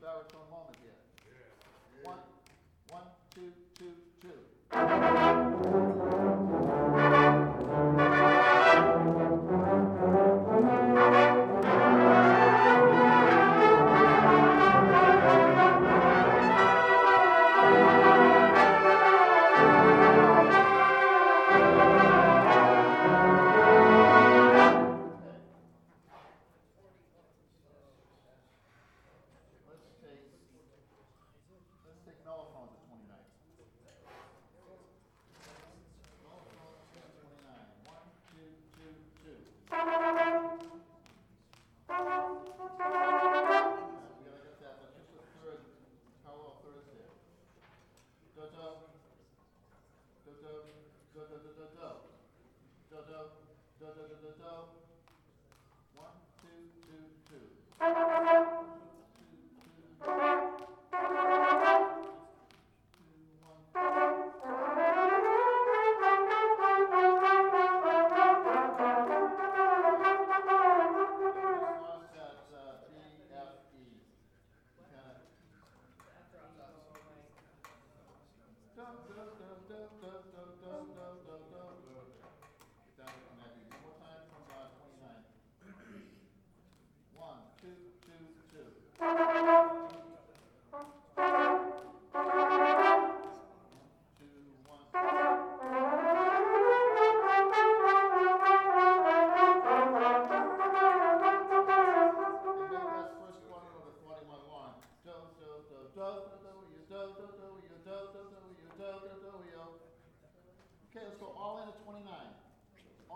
celebratory moment here. One, two, two, two. Let's take Noah phone to 29. Noah phone to 29. One, two, two, two. We gotta get that. Let's just put third, parallel thirds there. Do, do, do, do, do, do, do, do, do. Do, do, do, do, do, do, do. One, two, two, two. Okay, let's go all in at 29.